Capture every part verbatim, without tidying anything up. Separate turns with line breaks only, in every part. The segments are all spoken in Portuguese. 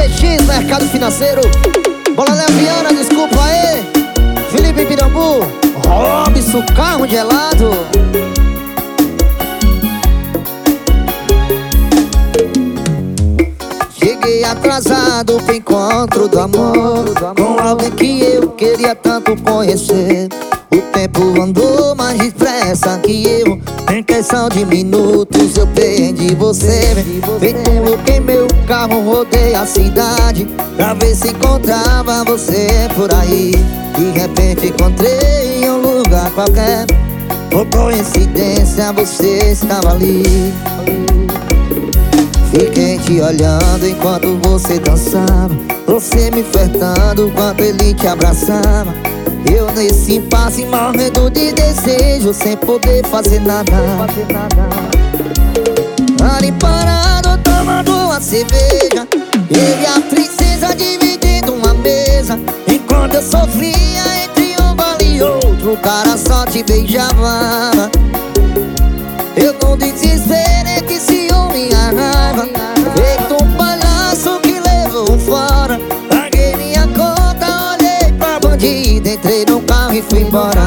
G X, Mercado Financeiro. Bola Leviana, desculpa aí. Felipe Pirambu, Robson, carro gelado. Cheguei atrasado pro encontro do amor, com alguém que eu queria tanto conhecer. O tempo andou mais depressa que eu, em questão de minutos eu perdi você. Feito um louco em meu carro, rodei a cidade pra ver se encontrava você por aí. De repente encontrei em um lugar qualquer, por coincidência você estava ali. Fiquei te olhando enquanto você dançava, você me flertando enquanto ele te abraçava. Eu nesse impasse morrendo de desejo, sem poder fazer nada. Ali parado tomando uma cerveja, eu e a princesa dividindo uma mesa. Enquanto eu sofria entre um gole e outro, o cara só te beijava. Eu não desesperei que ciúme e a raiva, feito um palhaço que levou um fora. Paguei minha conta, olhei pra bandida, entrei no carro e fui embora.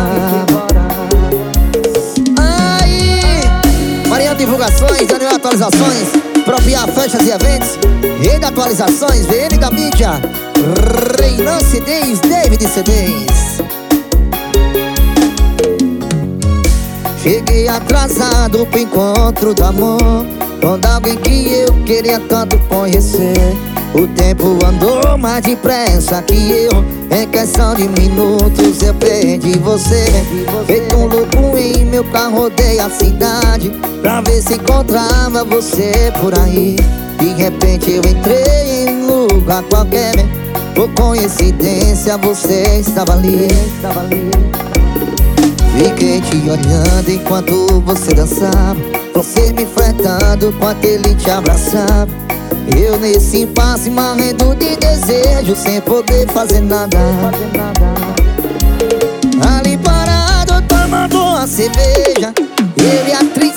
Aí, Maria Divulgações, Daniel Atualizações, Propia Festas e Eventos, Rei da Atualizações, V N da Mídia, Reinan C Ds, David C Ds. Cheguei atrasado pro encontro do amor, com alguém que eu queria tanto conhecer. O tempo andou mais depressa que eu, em questão de minutos eu perdi você. Feito um louco em meu carro, rodei a cidade pra ver se encontrava você por aí. De repente eu entrei em um lugar qualquer, por coincidência você estava ali. Fiquei te olhando enquanto você dançava, você me flertando enquanto ele te abraçava. Eu nesse impasse morrendo de desejo, sem poder fazer nada. Ali parado tomando uma cerveja, eu e a trinta